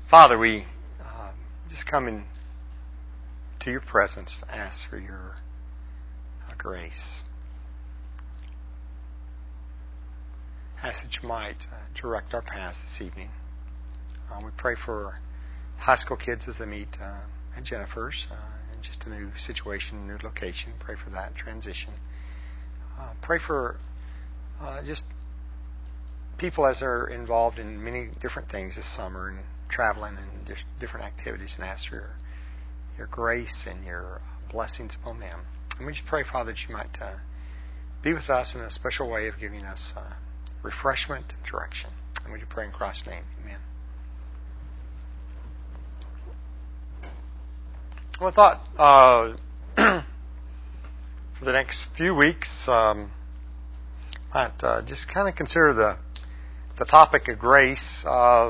Father, we just come in to your presence to ask for your grace. Ask that you might direct our paths this evening. We pray for high school kids as they meet at Jennifer's in just a new situation, new location. Pray for that transition. Pray for just people as they're involved in many different things this summer and traveling and just different activities, and ask for your grace and your blessings upon them. And we just pray, Father, that you might be with us in a special way of giving us refreshment and direction. And we do pray in Christ's name. Amen. Well, I thought for the next few weeks, might just kind of consider the topic of grace.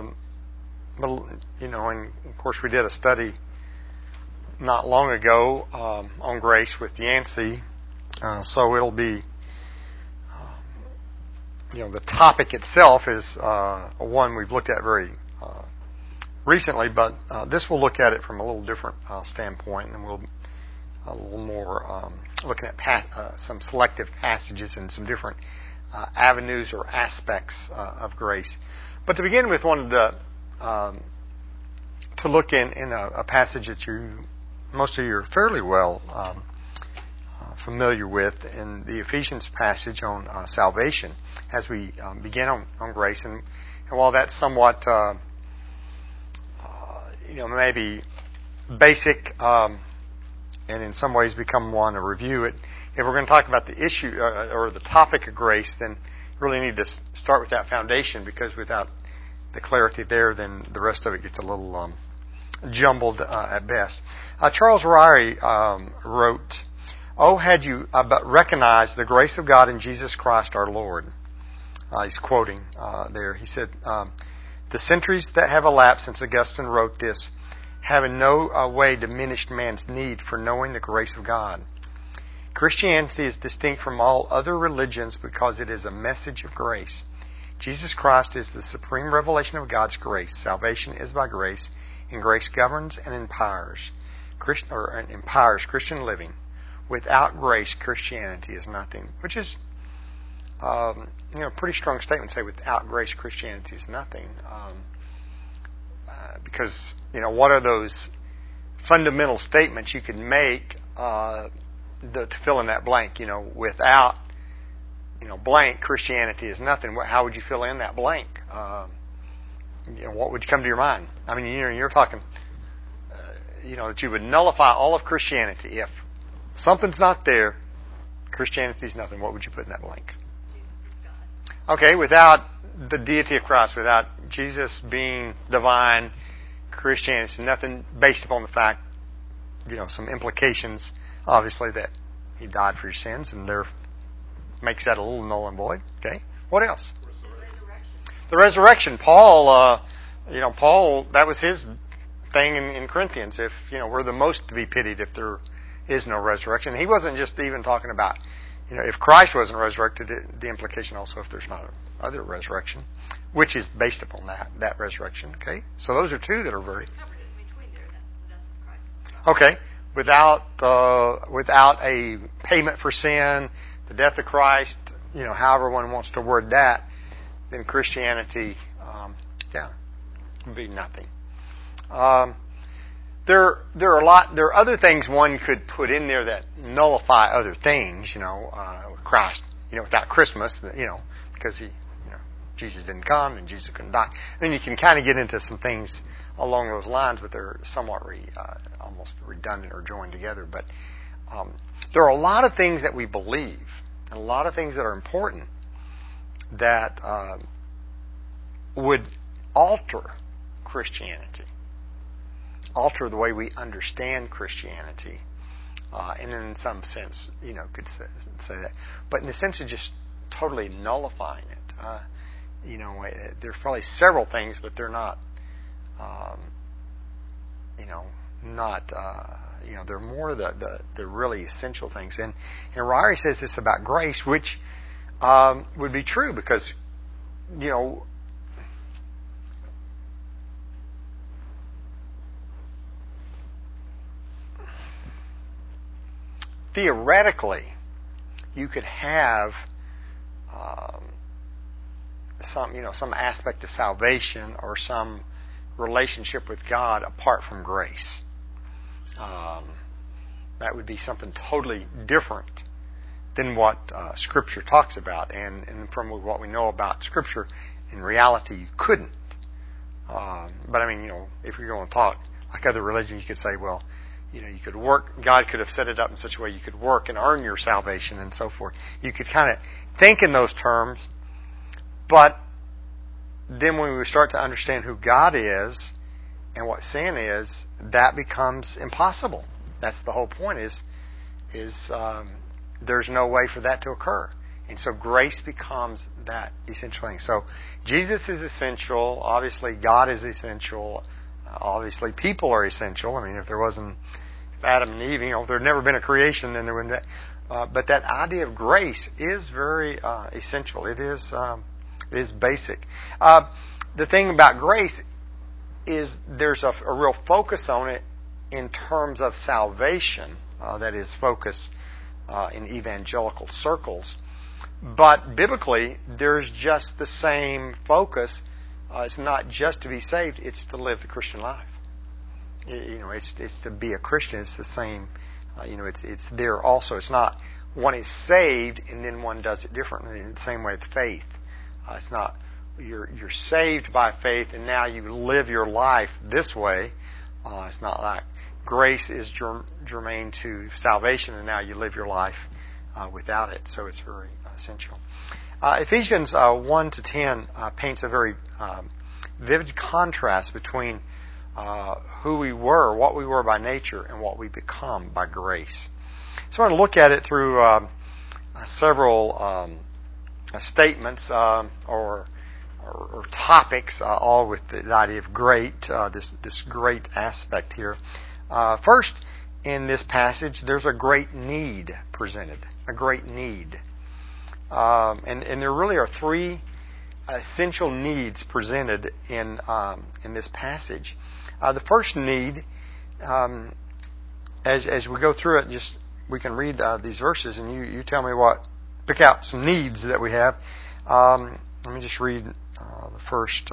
And of course, we did a study not long ago on grace with Yancey, so it'll be, the topic itself is one we've looked at very recently, but this will look at it from a little different standpoint, and we'll a little more looking at some selective passages and some different avenues or aspects of grace. But to begin with, wanted to look in a passage that most of you are fairly well familiar with, in the Ephesians passage on salvation, as we begin on grace. And while that's somewhat maybe basic, and in some ways become one to review it, if we're going to talk about the issue or the topic of grace, then you really need to start with that foundation, because without the clarity there, then the rest of it gets a little jumbled at best. Charles Ryrie wrote, "Oh, had you but recognized the grace of God in Jesus Christ our Lord." He's quoting there. He said, "The centuries that have elapsed since Augustine wrote this have in no way diminished man's need for knowing the grace of God. Christianity is distinct from all other religions because it is a message of grace. Jesus Christ is the supreme revelation of God's grace. Salvation is by grace, and grace governs and empowers Christian living. Without grace, Christianity is nothing." Which is a pretty strong statement to say, without grace, Christianity is nothing. Because, what are those fundamental statements you can make to fill in that blank? Without, blank, Christianity is nothing. How would you fill in that blank? What would come to your mind? I mean, you're talking, that you would nullify all of Christianity. If something's not there, Christianity is nothing. What would you put in that blank? Okay, without the deity of Christ, without Jesus being divine, Christianity is nothing, based upon the fact, some implications, obviously, that He died for your sins, and there makes that a little null and void. Okay, what else? The resurrection. Paul, that was his thing in Corinthians. If, we're the most to be pitied if there is no resurrection. He wasn't just even talking about, if Christ wasn't resurrected, the implication also if there's not other resurrection, which is based upon that resurrection. Okay, so those are two that are very okay. Without a payment for sin, the death of Christ, however one wants to word that, then Christianity, would be nothing. There are other things one could put in there that nullify other things. Christ, without Christmas, because Jesus didn't come and Jesus couldn't die. Then you can kind of get into some things along those lines, but they're somewhat almost redundant or joined together. But there are a lot of things that we believe, and a lot of things that are important that would alter Christianity, alter the way we understand Christianity, and in some sense, could say that. But in the sense of just totally nullifying it, there's probably several things, but they're not, they're more the really essential things. And Ryrie says this about grace, which would be true because, theoretically, you could have some aspect of salvation or some relationship with God apart from grace. That would be something totally different than what Scripture talks about, and from what we know about Scripture, in reality, you couldn't. But I mean, if you're going to talk like other religions, you could say, well, you could work. God could have set it up in such a way you could work and earn your salvation and so forth. You could kind of think in those terms, but then when we start to understand who God is and what sin is, that becomes impossible. That's the whole point. Is there's no way for that to occur, and so grace becomes that essential thing. So Jesus is essential. Obviously, God is essential. Obviously, people are essential. I mean, if Adam and Eve, if there had never been a creation, then there wouldn't. But that idea of grace is very essential. It is basic. The thing about grace is there's a real focus on it in terms of salvation. That is focus in evangelical circles. But biblically, there's just the same focus. It's not just to be saved; it's to live the Christian life. It's to be a Christian. It's the same. It's there also. It's not one is saved and then one does it differently. In the same way with faith, it's not you're saved by faith and now you live your life this way. It's not like grace is germane to salvation and now you live your life without it. So it's very essential. Ephesians 1-10 paints a very vivid contrast between who we were, what we were by nature, and what we become by grace. So I want to look at it through several statements or topics, all with the idea of great, this great aspect here. First, in this passage, there's a great need presented, a great need. And there really are three essential needs presented in this passage. The first need, as we go through it, we can read these verses, and you tell me pick out some needs that we have. Let me just read the first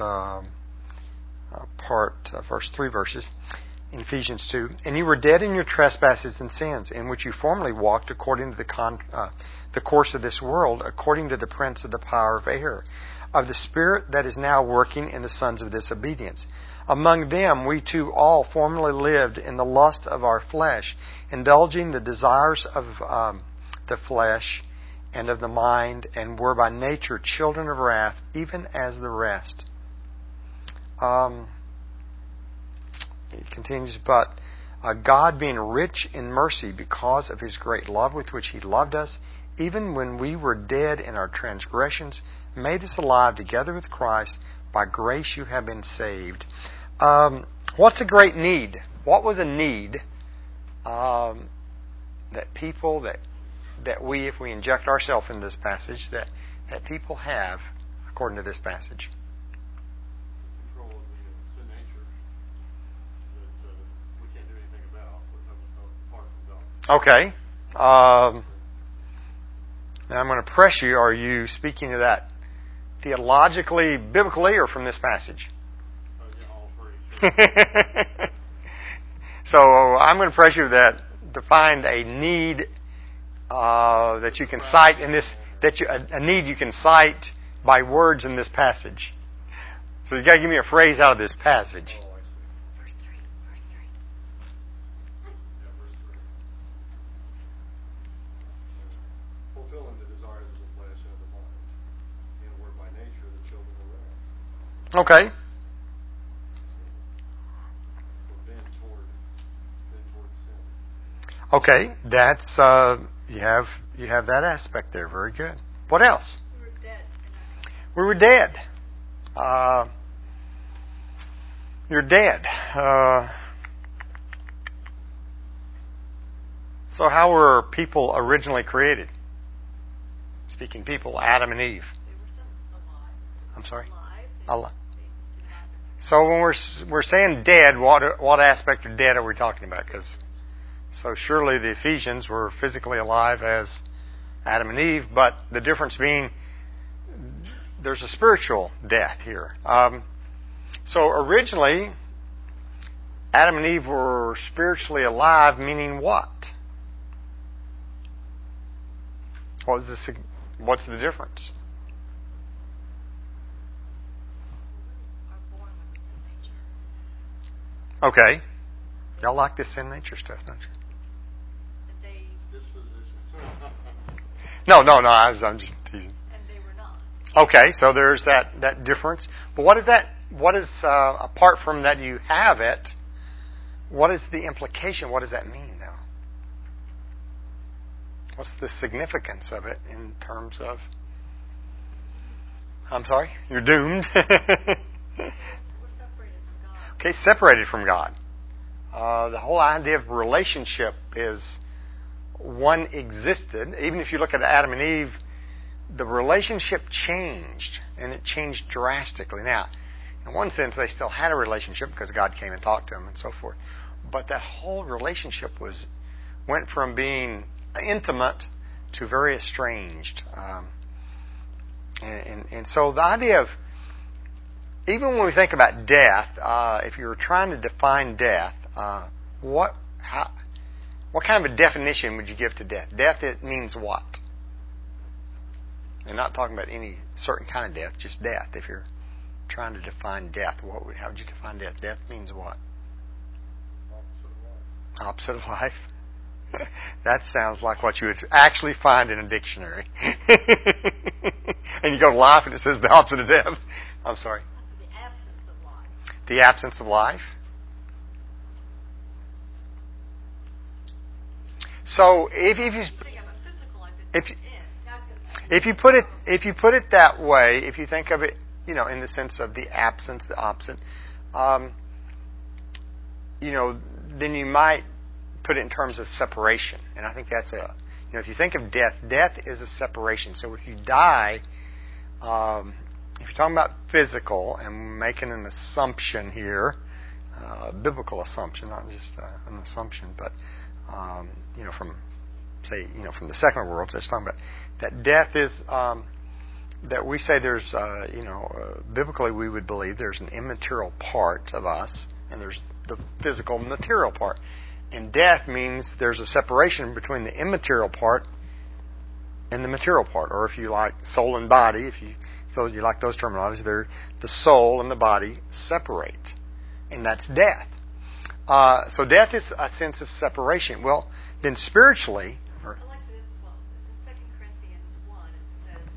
first three verses in Ephesians 2. And you were dead in your trespasses and sins, in which you formerly walked according to the course of this world, according to the prince of the power of air, of the spirit that is now working in the sons of disobedience. Among them we too all formerly lived in the lust of our flesh, indulging the desires of the flesh and of the mind, and were by nature children of wrath, even as the rest. It continues, but God, being rich in mercy because of His great love with which He loved us, even when we were dead in our transgressions, made us alive together with Christ. By grace you have been saved. What's a great need? What was a need that people, that we, if we inject ourselves into this passage, that people have, according to this passage? Control of the sin nature that we can't do anything about apart from God. Okay. Now I'm going to press you. Are you speaking to that theologically, biblically, or from this passage? All three. So I'm going to press you to find a need that you can cite in this, a need you can cite by words in this passage. So you got to give me a phrase out of this passage. Oh, I see. Verse 3. Yeah, verse 3. Fulfilling the desires of the flesh and of the mind, and were by nature the children of wrath. Okay. We're bent toward sin. Okay, that's you have that aspect there. Very good. What else? We were dead. We were dead. You're dead. So how were people originally created? Speaking people, Adam and Eve. They were alive. I'm sorry? Alive. So when we're saying dead, what aspect of dead are we talking about? Because So surely the Ephesians were physically alive as Adam and Eve, but the difference being there's a spiritual death here. So originally, Adam and Eve were spiritually alive, meaning what? What's the difference? Are born with a sin nature. Okay. Y'all like this sin nature stuff, don't you? And they Disposition. I'm just teasing. and they were not. Okay, so there's that difference. But what is apart from that you have it, what is the implication? What does that mean, though? What's the significance of it in terms of... I'm sorry? You're doomed. We're separated from God. Okay, separated from God. The whole idea of relationship is one existed. Even if you look at Adam and Eve, the relationship changed, and it changed drastically. Now, in one sense, they still had a relationship because God came and talked to them and so forth. But that whole relationship went from being intimate to very estranged. And so the idea of, even when we think about death, if you were trying to define death, what kind of a definition would you give to death? Death, it means what? And not talking about any certain kind of death, just death. If you're trying to define death, how would you define death? Death means what? Opposite of life. That sounds like what you would actually find in a dictionary. And you go to life and it says the opposite of death. I'm sorry. The absence of life. The absence of life. So if you put it that way, if you think of it, in the sense of the absence, the opposite, then you might put it in terms of separation. And I think that's if you think of death, death is a separation. So if you die, if you're talking about physical and making an assumption here, biblical assumption, not just an assumption, but from the secular world, just talking about that death is that we say there's biblically we would believe there's an immaterial part of us and there's the physical material part, and death means there's a separation between the immaterial part and the material part, or if you like soul and body, so you like those terminologies, they're the soul and the body separate, and that's death. So death is a sense of separation. Well, then spiritually... I like this. Well, in 2 Corinthians 1, it says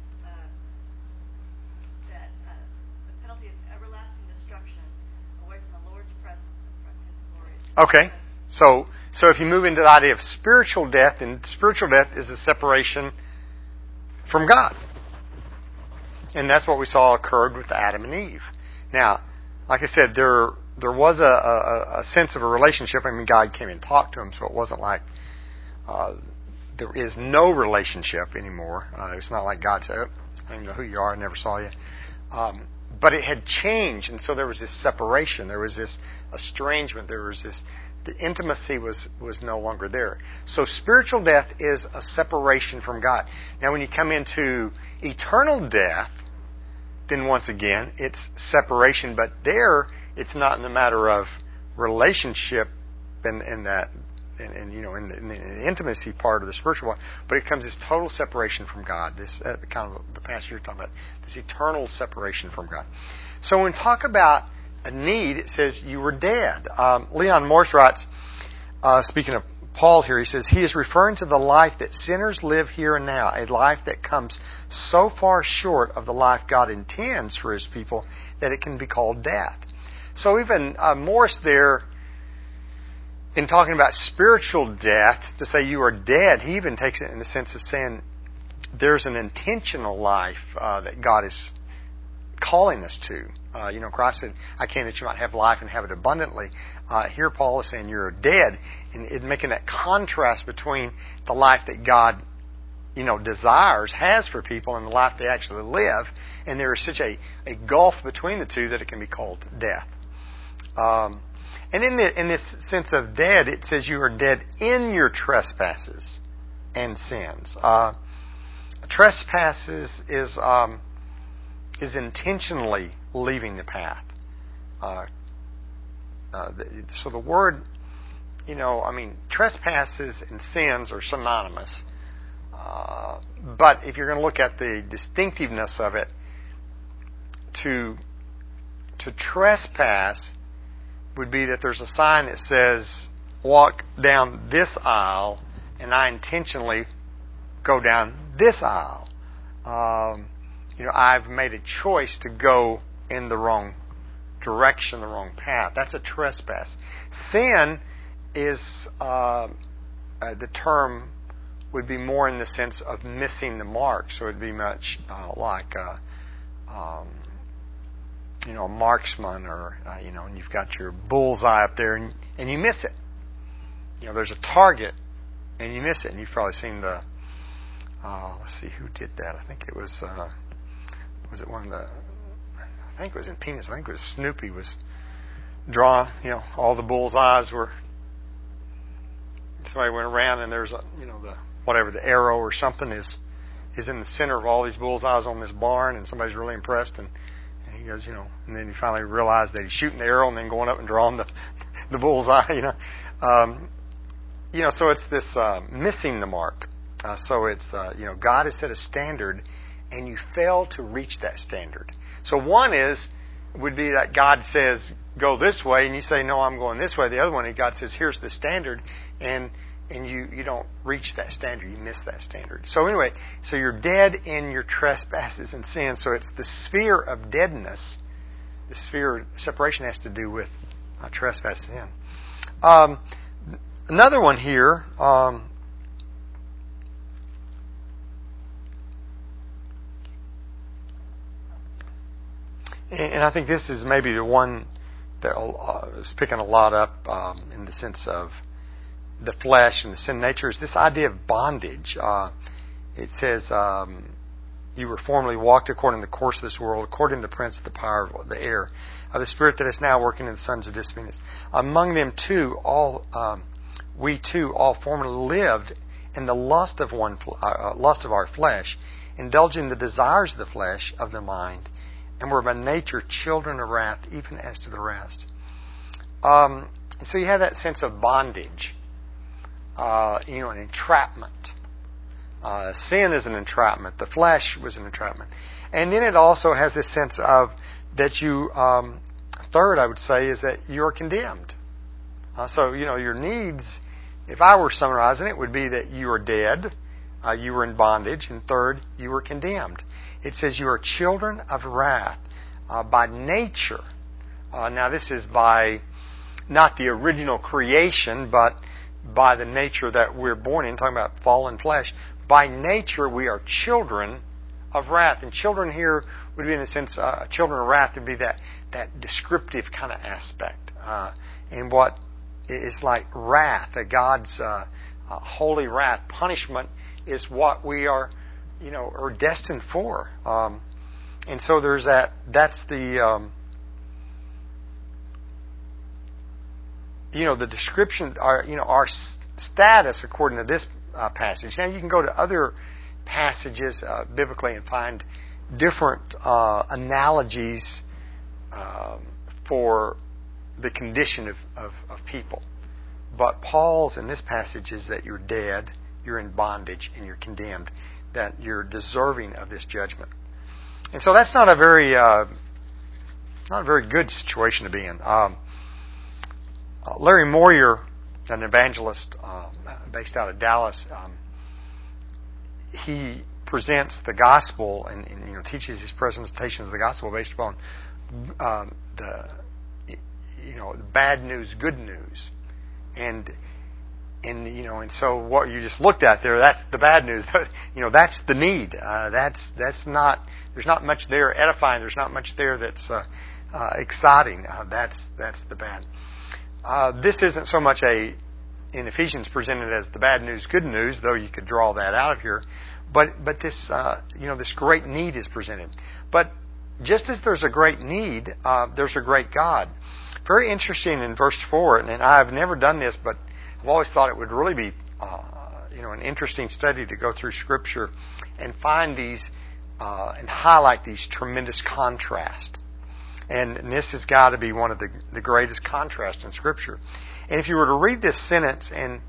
that the penalty of everlasting destruction away from the Lord's presence and from His glory. Okay. So if you move into the idea of spiritual death, then spiritual death is a separation from God. And that's what we saw occurred with Adam and Eve. Now, like I said, there was a sense of a relationship. I mean, God came and talked to him, so it wasn't like there is no relationship anymore. It's not like God said, I don't even know who you are, I never saw you. But it had changed, and so there was this separation. There was this estrangement. There was this... The intimacy was no longer there. So spiritual death is a separation from God. Now, when you come into eternal death, then once again, it's separation. But there, it's not in the matter of relationship and the intimacy part of the spiritual one, but it comes this total separation from God. This kind of the passage you're talking about, this eternal separation from God. So when we talk about a need, it says you were dead. Leon Morse writes, speaking of Paul here, he says, he is referring to the life that sinners live here and now, a life that comes so far short of the life God intends for His people that it can be called death. So even Morse there, in talking about spiritual death, to say you are dead, he even takes it in the sense of saying there's an intentional life that God is calling us to. Christ said, I came that you might have life and have it abundantly. Here Paul is saying you're dead, and making that contrast between the life that God, desires, has for people, and the life they actually live. And there is such a gulf between the two that it can be called death. And in this sense of dead, it says you are dead in your trespasses and sins. Trespasses is intentionally leaving the path. So the word, trespasses and sins are synonymous. But if you're going to look at the distinctiveness of it, to trespass would be that there's a sign that says, walk down this aisle, and I intentionally go down this aisle. I've made a choice to go in the wrong direction, the wrong path. That's a trespass. Sin is, the term would be more in the sense of missing the mark. So it'd be much like a marksman, or and you've got your bullseye up there, and you miss it. There's a target, and you miss it. And you've probably seen the. Let's see who did that. I think it was. Was it one of the? I think it was in Peanuts. I think it was Snoopy was drawing. All the bullseyes were. Somebody went around, and there's the arrow or something is in the center of all these bullseyes on this barn, and somebody's really impressed, and he goes, and then you finally realize that he's shooting the arrow and then going up and drawing the bullseye, so it's this missing the mark. So it's God has set a standard, and you fail to reach that standard. So one would be that God says go this way, and you say no, I'm going this way. The other one, God says here's the standard, and you don't reach that standard. You miss that standard. So anyway, so you're dead in your trespasses and sins. So it's the sphere of deadness. The sphere of separation has to do with trespass and sin. Another one here. And I think this is maybe the one that is picking a lot up in the sense of the flesh and the sin nature, is this idea of bondage. It says, you were formerly walked according to the course of this world, according to the prince of the power of the air, of the spirit that is now working in the sons of disobedience. Among them too, we too all formerly lived in the lust of our flesh, indulging the desires of the flesh, of the mind, and were by nature children of wrath, even as to the rest. So you have that sense of bondage. An entrapment. Sin is an entrapment. The flesh was an entrapment. And then it also has this sense of that you, third I would say, is that you're condemned. So your needs, if I were summarizing it, would be that you are dead, you were in bondage, and third, you were condemned. It says you are children of wrath by nature. Now this is by not the original creation, but by the nature that we're born in, talking about fallen flesh. By nature, we are children of wrath. And children here would be, in a sense, children of wrath would be that descriptive kind of aspect. And what is like wrath, God's holy wrath, punishment, is what we are destined for. And so there's that. That's the the description, our status according to this passage. Now you can go to other passages biblically and find different analogies for the condition of people. But Paul's in this passage is that you're dead, you're in bondage, and you're condemned, that you're deserving of this judgment. And so that's not a very good situation to be in. Larry Moyer, an evangelist based out of Dallas, he presents the gospel and teaches his presentations of the gospel based upon the bad news, good news, and so what you just looked at there, that's the bad news. That's the need. That's not. There's not much there edifying. There's not much there that's exciting. That's the bad. This isn't so much in Ephesians presented as the bad news, good news, though you could draw that out of here. But this this great need is presented. But just as there's a great need, there's a great God. very interesting in verse 4, and I've never done this, but I've always thought it would really be an interesting study to go through Scripture and find these and highlight these tremendous contrasts. And this has got to be one of the greatest contrasts in Scripture. And if you were to read this sentence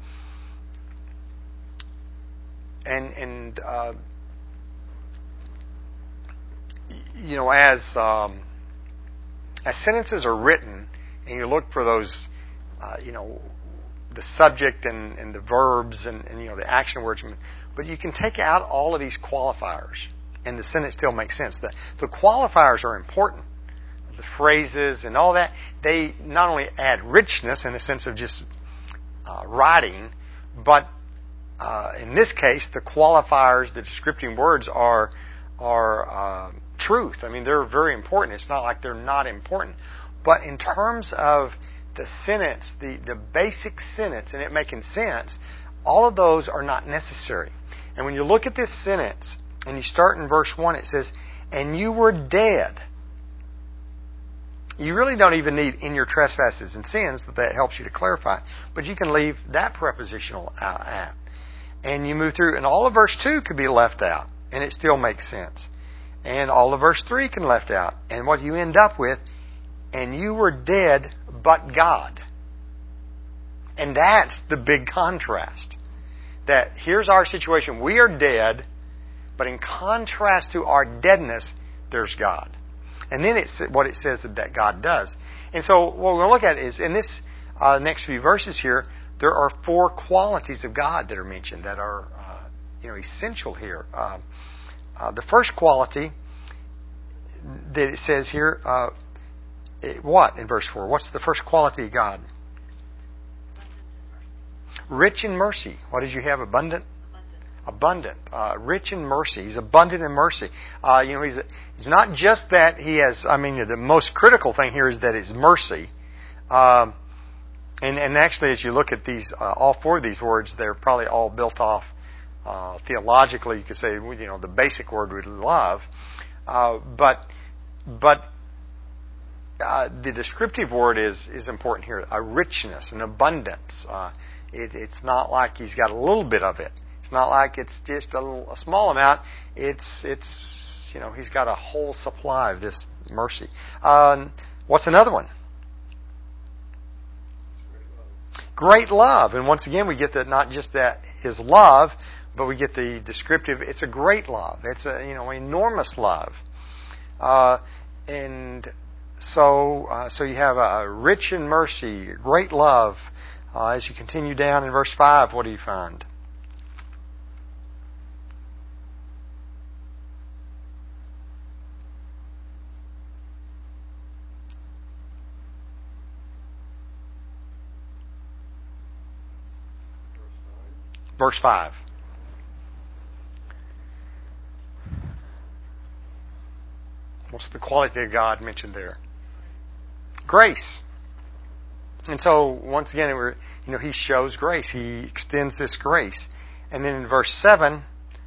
as sentences are written, and you look for those, the subject and the verbs and the action words, but you can take out all of these qualifiers, and the sentence still makes sense. The qualifiers are important. The phrases and all that, they not only add richness in the sense of just writing, but in this case, the qualifiers, the descriptive words are truth. I mean, they're very important. It's not like they're not important. But in terms of the sentence, the basic sentence, and it making sense, all of those are not necessary. And when you look at this sentence, and you start in verse 1, it says, "And you were dead." You really don't even need "in your trespasses and sins," that helps you to clarify. But you can leave that prepositional out. And you move through, and all of verse 2 could be left out, and it still makes sense. And all of verse 3 can left out. And what you end up with, "And you were dead, but God." And that's the big contrast. That here's our situation. We are dead, but in contrast to our deadness, there's God. And then it's what it says that God does. And so what we're going to look at is, in this next few verses here, there are 4 qualities of God that are mentioned that are essential here. The first quality that it says here, what in verse 4? What's the first quality of God? Rich in mercy. What did you have? Abundant. Rich in mercy. He's abundant in mercy. He's not just that he has. The most critical thing here is that it's mercy. And actually, as you look at these, all 4 of these words, they're probably all built off theologically. You could say, the basic word we love, but the descriptive word is important here. A richness, an abundance. It's not like he's got a little bit of it. It's not like it's just a small amount. It's he's got a whole supply of this mercy. What's another one? Great love. And once again, we get that not just that his love, but we get the descriptive. It's a great love. It's enormous love. And so you have a rich in mercy, great love. As you continue down in verse 5, what do you find? Verse 5. What's the quality of God mentioned there? Grace. And so, once again, he shows grace. He extends this grace. And then in verse 7,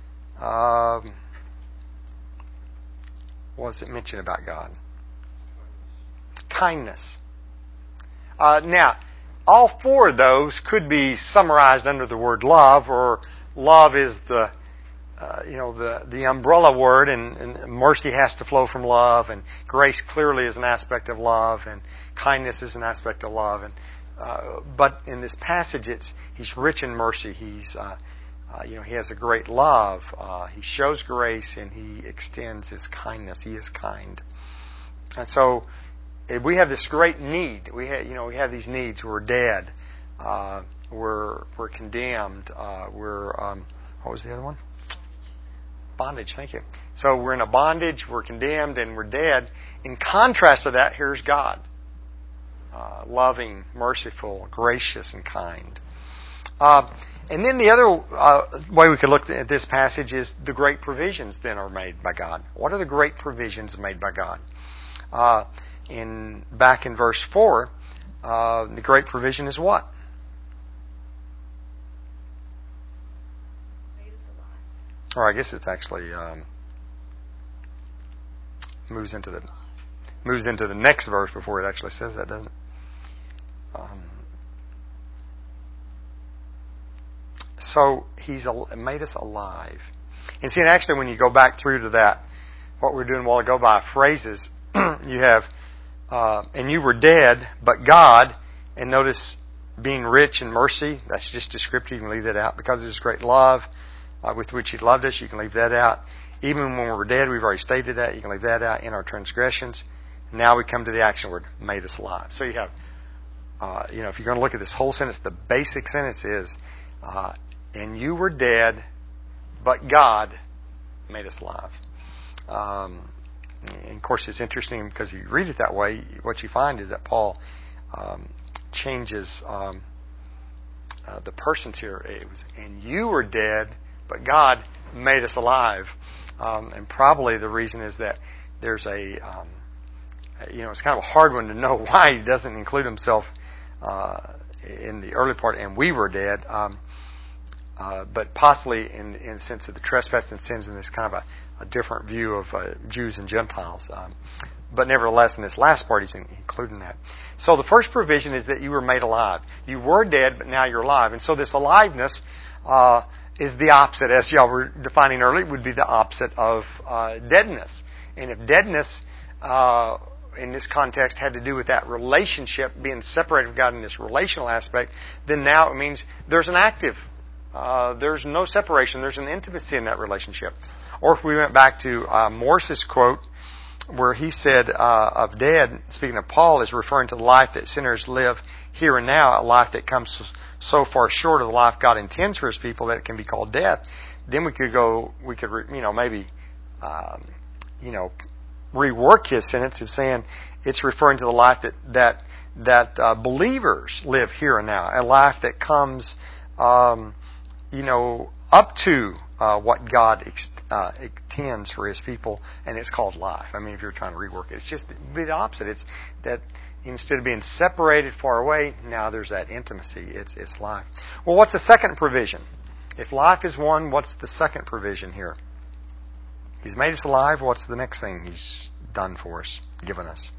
what does it mention about God? Kindness. Now, all 4 of those could be summarized under the word love, or love is the umbrella word, and mercy has to flow from love, and grace clearly is an aspect of love, and kindness is an aspect of love. And but in this passage, he's rich in mercy. He has a great love. He shows grace, and he extends his kindness. He is kind, and so. We have this great need. We have these needs. We're dead. We're condemned. What was the other one? Bondage. Thank you. So we're in a bondage. We're condemned, and we're dead. In contrast to that, here's God, loving, merciful, gracious, and kind. And then the other way we could look at this passage is the great provisions then are made by God. What are the great provisions made by God? Back in verse 4, the great provision is what? Or I guess it's actually moves into the next verse before it actually says that, doesn't it? So He's made us alive. And see, and actually when you go back through to that, what we were doing a while ago by phrases, you have, and you were dead, but God, and notice being rich in mercy, that's just descriptive, you can leave that out. Because of His great love with which He loved us, you can leave that out. Even when we were dead, we've already stated that, you can leave that out. In our transgressions. Now we come to the action word, made us alive. So you have, if you're going to look at this whole sentence, the basic sentence is, and you were dead, but God made us alive. And of course, it's interesting because you read it that way, what you find is that Paul changes the persons here. It was, and you were dead, but God made us alive. And probably the reason is that there's it's kind of a hard one to know why he doesn't include himself in the early part, and we were dead. But possibly in the sense of the trespass and sins, and this kind of a different view of Jews and Gentiles. But nevertheless, in this last part, he's including that. So the first provision is that you were made alive. You were dead, but now you're alive. And so this aliveness is the opposite, as y'all were defining earlier, would be the opposite of deadness. And if deadness, in this context, had to do with that relationship, being separated from God in this relational aspect, then now it means there's an active. There's no separation. There's an intimacy in that relationship. Or if we went back to Morse's quote, where he said of dead, speaking of Paul, is referring to the life that sinners live here and now, a life that comes so far short of the life God intends for His people that it can be called death. Then we could maybe rework his sentence of saying it's referring to the life that believers live here and now, a life that comes up to what God intends for His people, and it's called life. I mean, if you're trying to rework it, it's just the opposite. It's that instead of being separated far away, now there's that intimacy. It's life. Well, what's the second provision? If life is one, what's the second provision here? He's made us alive. What's the next thing He's done for us, given us?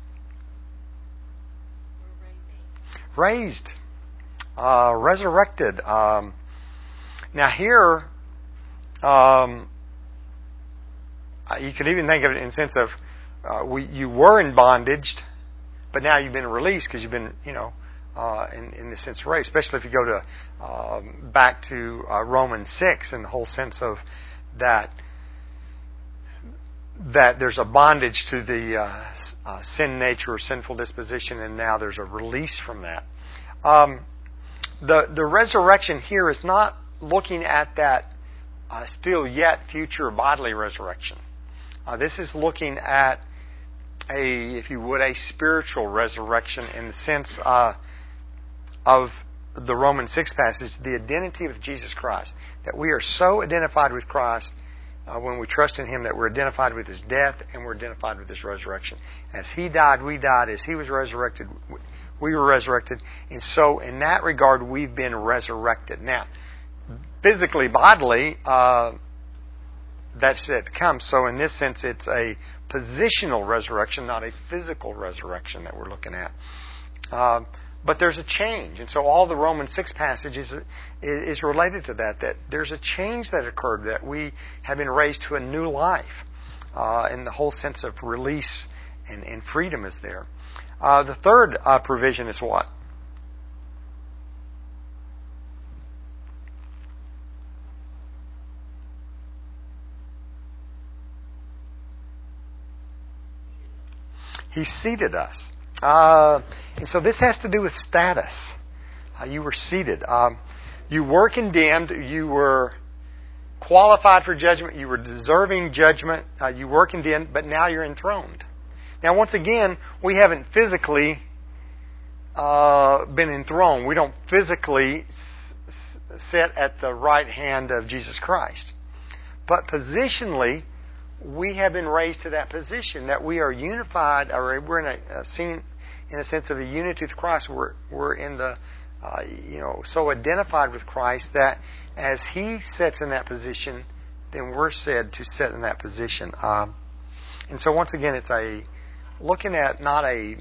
Raised. Resurrected. Now here, you could even think of it in the sense of you were in bondage, but now you've been released because you've been, in the sense of raised. Especially if you go to back to Romans 6 and the whole sense of that there's a bondage to the sin nature or sinful disposition, and now there's a release from that. The resurrection here is not looking at that still yet future bodily resurrection. This is looking at a spiritual resurrection in the sense of the Romans 6 passage, the identity of Jesus Christ. That we are so identified with Christ when we trust in Him that we're identified with His death and we're identified with His resurrection. As He died, we died. As He was resurrected, we were resurrected. And so in that regard, we've been resurrected. Now, physically, bodily, that's yet to come. So in this sense, it's a positional resurrection, not a physical resurrection that we're looking at. But there's a change. And so all the Romans 6 passages is related to that there's a change that occurred, that we have been raised to a new life. And the whole sense of release and freedom is there. The third provision is what? He seated us. And so this has to do with status. You were seated. You were condemned. You were qualified for judgment. You were deserving judgment. You were condemned, but now you're enthroned. Now, once again, we haven't physically been enthroned. We don't physically sit at the right hand of Jesus Christ. But positionally, we have been raised to that position, that we are unified, or we're in a sense of a unity with Christ. We're in the so identified with Christ that as He sits in that position, then we're said to sit in that position. And so once again, it's looking at not a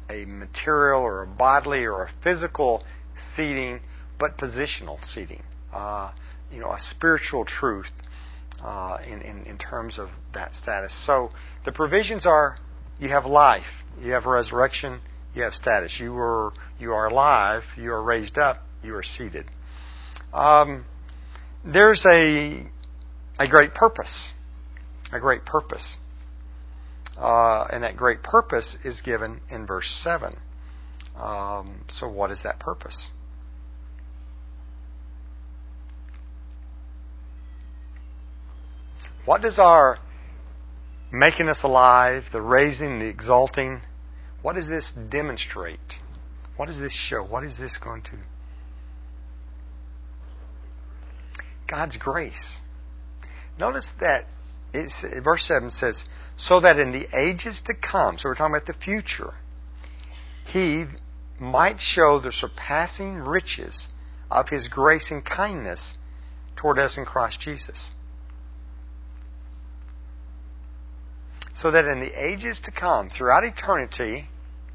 material or a bodily or a physical seating, but positional seating. a spiritual truth in terms of that status. So the provisions are: you have life, you have resurrection, you have status. You are alive, you are raised up, you are seated. There's a great purpose. A great purpose. And that great purpose is given in verse 7. So what is that purpose? What does our making us alive, the raising, the exalting, what does this demonstrate? What does this show? What is this going to? God's grace. Notice that verse 7 says, so that in the ages to come, so we're talking about the future, He might show the surpassing riches of His grace and kindness toward us in Christ Jesus. So that in the ages to come, throughout eternity,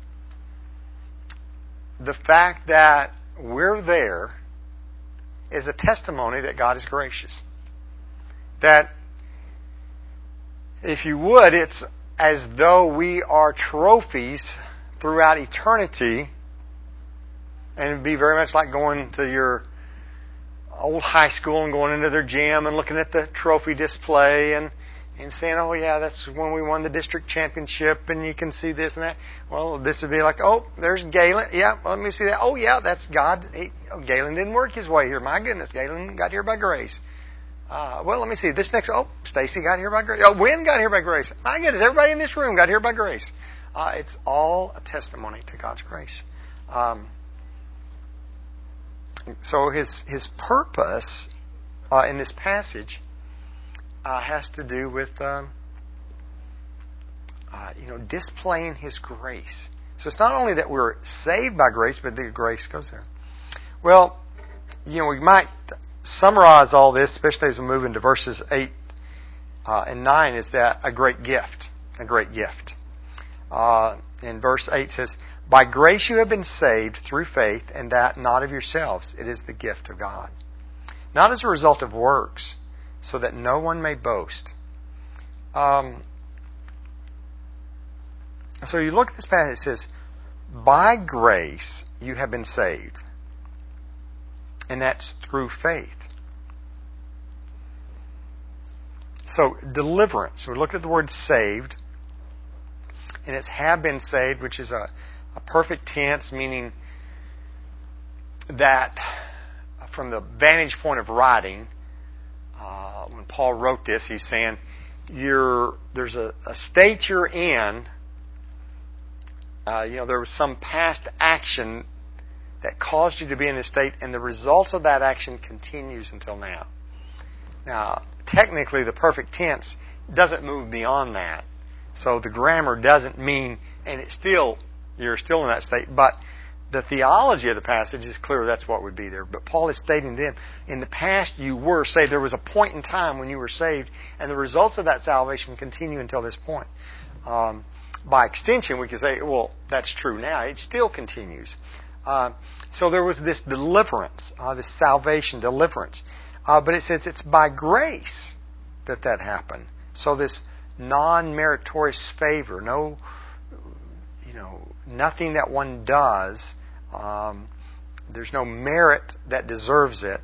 the fact that we're there is a testimony that God is gracious. That, if you would, it's as though we are trophies throughout eternity, and it'd be very much like going to your old high school and going into their gym and looking at the trophy display and saying, oh yeah, that's when we won the district championship, and you can see this and that. Well, this would be like, oh, there's Galen. Yeah, let me see that. Oh yeah, that's God. Galen didn't work his way here. My goodness, Galen got here by grace. Well, let me see. This next, Stacy got here by grace. Oh, Wynn got here by grace. My goodness, everybody in this room got here by grace. It's all a testimony to God's grace. So His purpose in this passage has to do with displaying His grace. So it's not only that we're saved by grace, but the grace goes there. Well, we might summarize all this, especially as we move into verses 8 and 9, is that a great gift. A great gift. In verse 8 says, by grace you have been saved through faith, and that not of yourselves. It is the gift of God. Not as a result of works, so that no one may boast. So you look at this passage, it says, by grace you have been saved. And that's through faith. So, deliverance. We looked at the word saved. And it's have been saved, which is a perfect tense, meaning that from the vantage point of writing, when Paul wrote this, he's saying, there's a state you're in. There was some past action that caused you to be in this state, and the results of that action continues until now. Now, technically, the perfect tense doesn't move beyond that. So the grammar doesn't mean, and you're still in that state, but the theology of the passage is clear that's what would be there. But Paul is stating to them, in the past you were saved. There was a point in time when you were saved, and the results of that salvation continue until this point. By extension, we could say, well, that's true now. It still continues. So there was this deliverance, this salvation, deliverance. But it says it's by grace that happened. So this non-meritorious favor, nothing that one does, there's no merit that deserves it.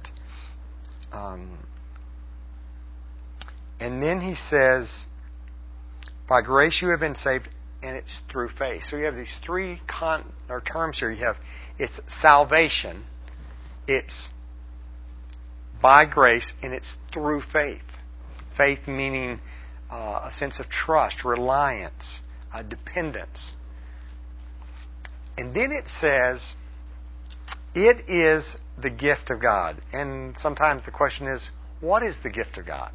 And then he says, by grace you have been saved, and it's through faith. So you have these three terms here. You have, it's salvation, it's by grace, and it's through faith. Faith meaning a sense of trust, reliance, dependence. And then it says, it is the gift of God. And sometimes the question is, what is the gift of God?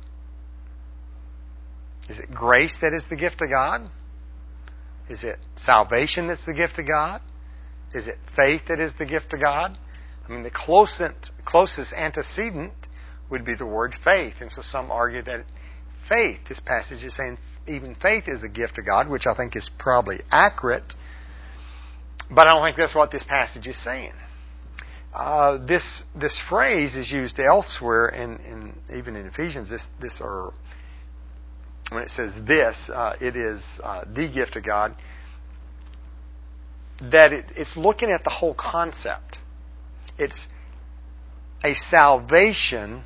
Is it grace that is the gift of God? Is it salvation that's the gift of God? Is it faith that is the gift of God? I mean, the closest antecedent would be the word faith. And so some argue that faith, this passage is saying even faith is a gift of God, which I think is probably accurate. But I don't think that's what this passage is saying. This phrase is used elsewhere, in even in Ephesians. This or when it says this, it is the gift of God. That it's looking at the whole concept. It's a salvation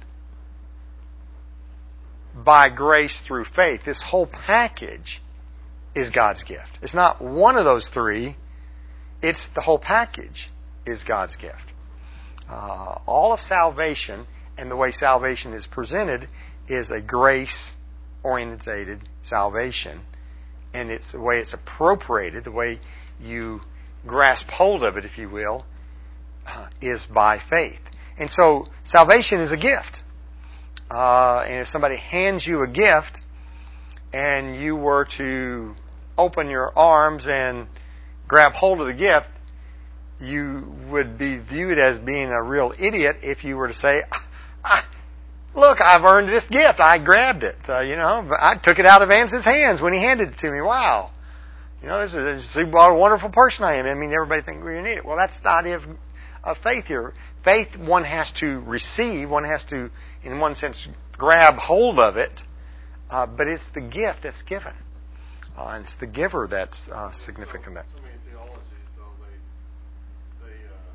by grace through faith. This whole package is God's gift. It's not one of those three. It's the whole package is God's gift. All of salvation and the way salvation is presented is a grace-orientated salvation. And it's the way it's appropriated, the way you grasp hold of it, if you will, is by faith. And so salvation is a gift. And if somebody hands you a gift and you were to open your arms and grab hold of the gift, you would be viewed as being a real idiot if you were to say, look, I've earned this gift. I grabbed it. I took it out of Vance's hands when he handed it to me. Wow. See what a wonderful person I am. I mean, everybody thinks we need it. Well, that's the idea of faith here. Faith, one has to receive. One has to, in one sense, grab hold of it. But it's the gift that's given. And it's the giver that's significant. So many theologies, though, they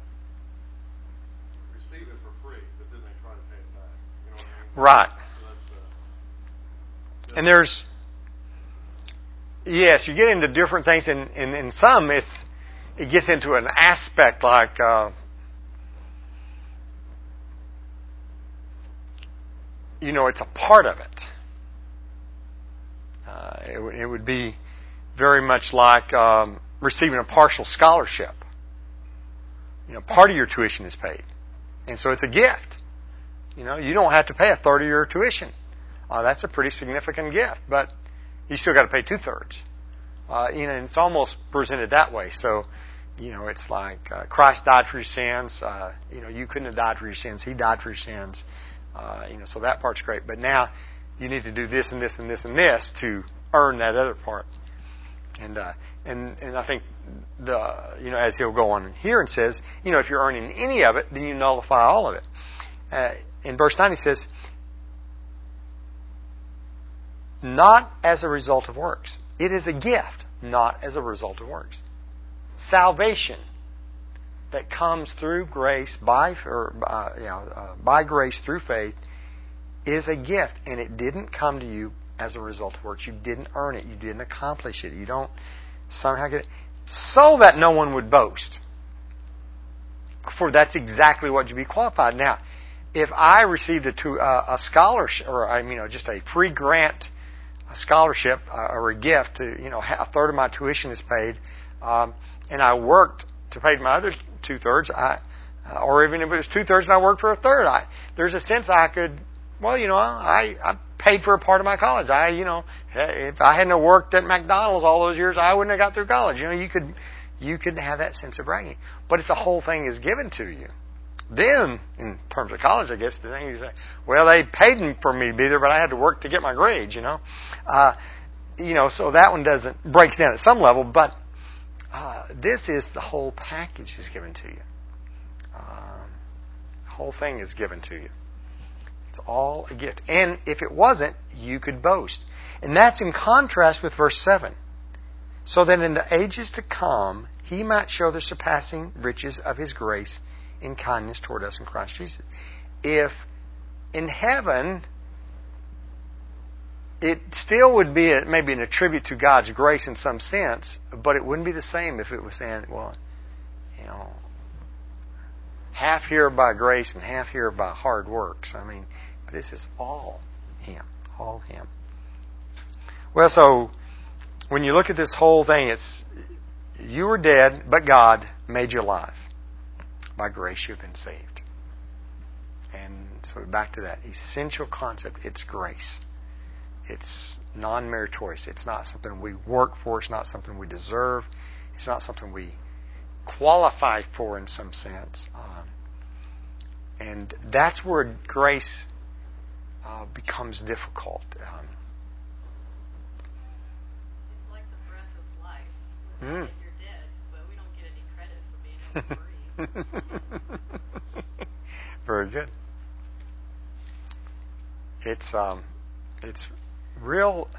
receive it for free, but then they try to pay it back. You know what I mean? Right. So And there's... Yes, you get into different things, and in some it gets into an aspect like it's a part of it. It would be very much like receiving a partial scholarship. Part of your tuition is paid, and so it's a gift. You don't have to pay a third of your tuition. That's a pretty significant gift, but you still got to pay 2/3. And it's almost presented that way. So, it's like Christ died for your sins. You couldn't have died for your sins. He died for your sins. So that part's great. But now you need to do this and this and this and this to earn that other part. And I think as he'll go on here and says, if you're earning any of it, then you nullify all of it. In verse 9 he says, not as a result of works. It is a gift, not as a result of works. Salvation that comes through grace by grace through faith is a gift, and it didn't come to you as a result of works. You didn't earn it. You didn't accomplish it. You don't somehow get it, so that no one would boast. For that's exactly what you'd be qualified. Now, if I received a scholarship, or just a free grant, a scholarship or a gift, a third of my tuition is paid, and I worked to pay my other 2/3, or even if it was 2/3 and I worked for a third, there's a sense I could, I paid for a part of my college. If I hadn't worked at McDonald's all those years, I wouldn't have got through college. You could have that sense of bragging. But if the whole thing is given to you, then, in terms of college, I guess, the thing you say, well, they paid for me to be there, but I had to work to get my grades, so that one breaks down at some level, but this is the whole package is given to you. The whole thing is given to you. It's all a gift. And if it wasn't, you could boast. And that's in contrast with verse 7. So that in the ages to come, He might show the surpassing riches of His grace in kindness toward us in Christ Jesus. If in heaven, it still would be maybe an attribute to God's grace in some sense, but it wouldn't be the same if it was saying, half here by grace and half here by hard works. This is all Him. All Him. Well, so when you look at this whole thing, it's you were dead, but God made you alive. By grace you've been saved. And so back to that essential concept, it's grace. It's non-meritorious. It's not something we work for. It's not something we deserve. It's not something we qualify for in some sense. And that's where grace becomes difficult. It's like the breath of life. You're dead, but we don't get any credit for being able to breathe. Very good. It's real.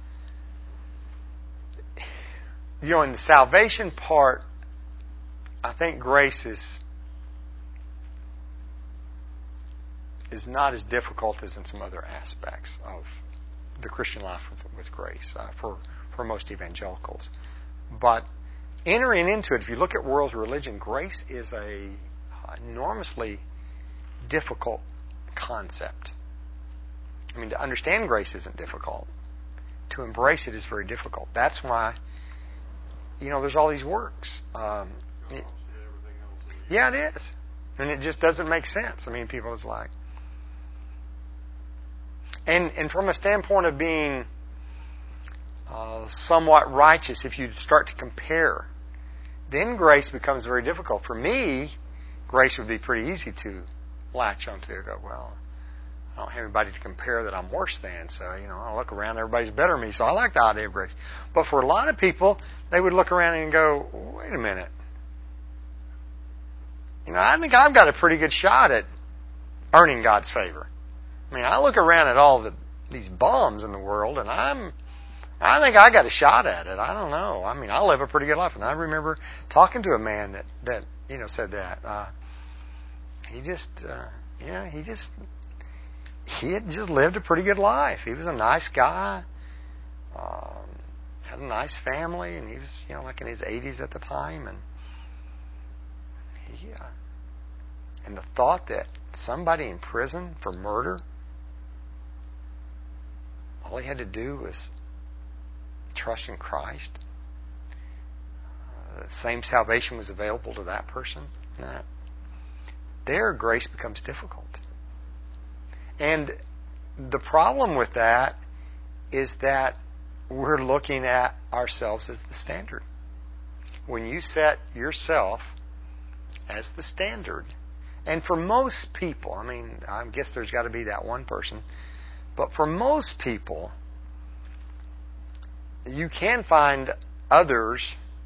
In the salvation part, I think grace is not as difficult as in some other aspects of the Christian life with grace for most evangelicals. But entering into it, if you look at world's religion, grace is a enormously difficult concept. I mean, to understand grace isn't difficult. To embrace it is very difficult. That's why, there's all these works. Yeah, it is. And it just doesn't make sense. I mean, people is like... And from a standpoint of being somewhat righteous, if you start to compare, then grace becomes very difficult. For me, grace would be pretty easy to latch onto. Go, well, I don't have anybody to compare that I'm worse than, so, I look around, everybody's better than me, so I like the idea of grace. But for a lot of people, they would look around and go, wait a minute. I think I've got a pretty good shot at earning God's favor. I mean, I look around at all these bums in the world, and I think I got a shot at it. I don't know. I mean, I live a pretty good life, and I remember talking to a man that said that he had just lived a pretty good life. He was a nice guy, had a nice family, and he was like in his 80s at the time, and and the thought that somebody in prison for murder, all he had to do was trust in Christ. The same salvation was available to that person. There, grace becomes difficult. And the problem with that is that we're looking at ourselves as the standard. When you set yourself as the standard, and for most people, I mean, I guess there's got to be that one person, but for most people, you can find others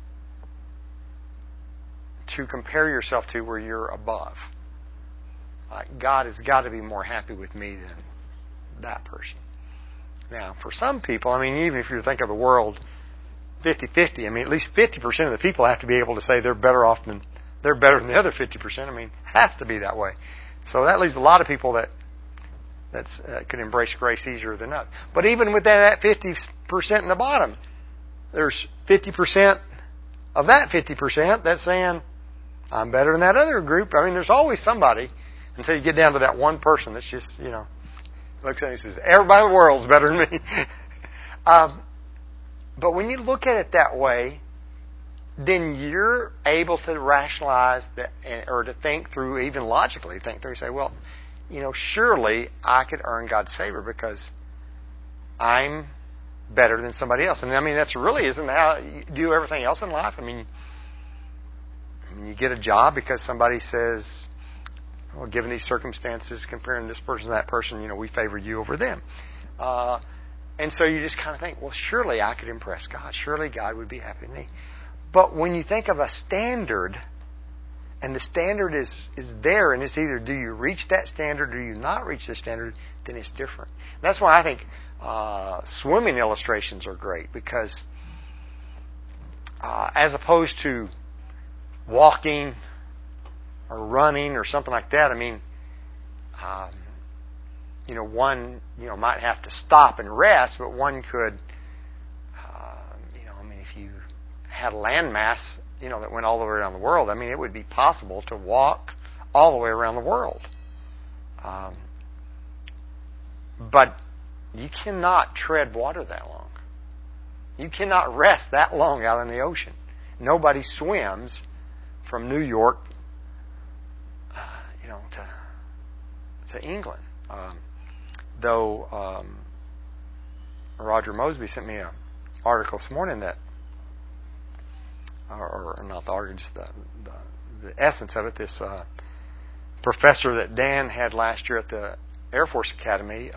to compare yourself to where you're above. Like, God has got to be more happy with me than that person. Now, for some people, I mean, even if you think of the world 50-50, I mean, at least 50% of the people have to be able to say they're better than the other 50%. I mean, it has to be that way. So that leaves a lot of people that could embrace grace easier than others. But even with that 50% in the bottom, there's 50% of that 50% that's saying, I'm better than that other group. I mean, there's always somebody until you get down to that one person that's just, looks at it and says, everybody in the world's better than me. But when you look at it that way, then you're able to rationalize that, or to think through, even logically think through, say, well, surely I could earn God's favor because I'm better than somebody else. And I mean, that's really isn't how you do everything else in life. I mean, you get a job because somebody says, well, given these circumstances, comparing this person to that person, we favor you over them. And so you just kind of think, well, surely I could impress God. Surely God would be happy with me. But when you think of a standard, and the standard is there, and it's either do you reach that standard or do you not reach the standard, then it's different. And that's why I think swimming illustrations are great, because as opposed to walking or running or something like that, I mean, one might have to stop and rest, but one could, if you had a landmass, that went all the way around the world, I mean, it would be possible to walk all the way around the world. But you cannot tread water that long. You cannot rest that long out in the ocean. Nobody swims from New York, to England. Though Roger Mosby sent me an article this morning that, or not the article, just the essence of it. This professor that Dan had last year at the Air Force Academy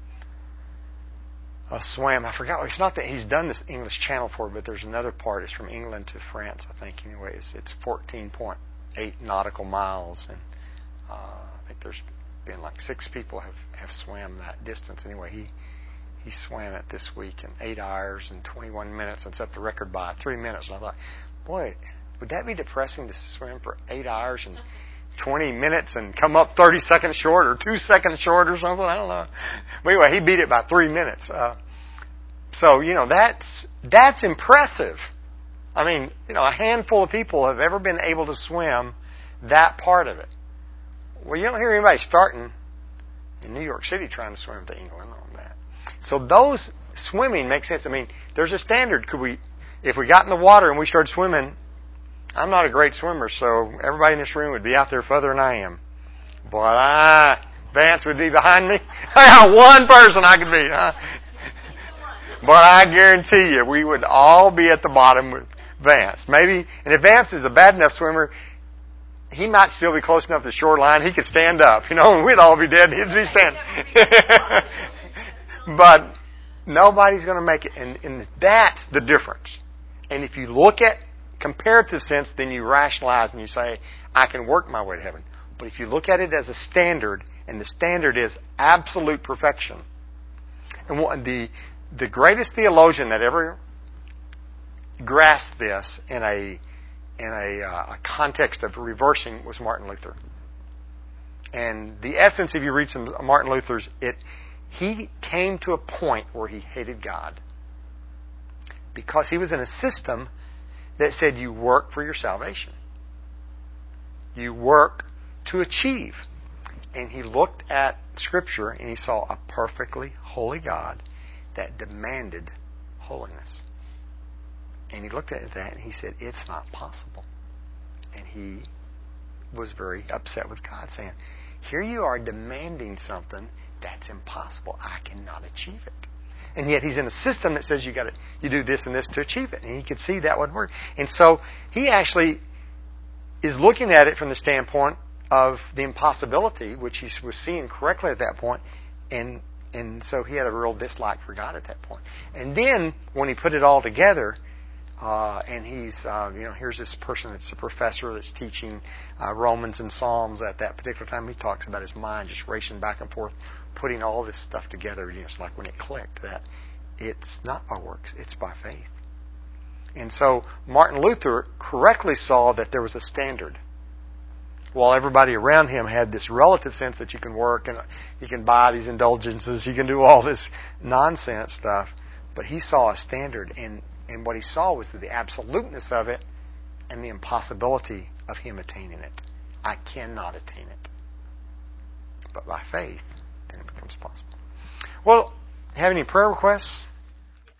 swam. I forgot. It's not that he's done this English Channel for, but there's another part. It's from England to France, I think. Anyway, it's 14.8 8 nautical miles, and I think there's been like 6 people have swam that distance. Anyway, he swam it this week in 8 hours and 21 minutes and set the record by 3 minutes. And I thought, boy, would that be depressing to swim for 8 hours and 20 minutes and come up 30 seconds short or 2 seconds short or something? I don't know. But anyway, he beat it by 3 minutes. So, that's impressive. I mean, a handful of people have ever been able to swim that part of it. Well, you don't hear anybody starting in New York City trying to swim to England on that. So those swimming makes sense. I mean, there's a standard. If we got in the water and we started swimming, I'm not a great swimmer, so everybody in this room would be out there further than I am. But Vance would be behind me. I got one person I could beat, huh? But I guarantee you, we would all be at the bottom with Vance. Maybe, and if Vance is a bad enough swimmer, he might still be close enough to the shoreline. He could stand up, and we'd all be dead. He'd be standing. But nobody's going to make it, and that's the difference. And if you look at comparative sense, then you rationalize and you say, I can work my way to heaven. But if you look at it as a standard, and the standard is absolute perfection, and the greatest theologian that ever grasped this in a context of reversing was Martin Luther. And the essence, if you read some Martin Luther's, he came to a point where he hated God because he was in a system that said you work for your salvation. You work to achieve. And he looked at Scripture and he saw a perfectly holy God that demanded holiness. And he looked at that and he said, it's not possible. And he was very upset with God, saying, here you are demanding something that's impossible. I cannot achieve it. And yet he's in a system that says you do this and this to achieve it. And he could see that would work. And so he actually is looking at it from the standpoint of the impossibility, which he was seeing correctly at that point. And so he had a real dislike for God at that point. And then when he put it all together, and he's, here's this person that's a professor that's teaching Romans and Psalms at that particular time. He talks about his mind just racing back and forth, putting all this stuff together. It's like when it clicked that it's not by works, it's by faith. And so Martin Luther correctly saw that there was a standard. While everybody around him had this relative sense that you can work and you can buy these indulgences, you can do all this nonsense stuff, but he saw a standard, and what he saw was the absoluteness of it and the impossibility of him attaining it. I cannot attain it. But by faith, then it becomes possible. Well, have any prayer requests?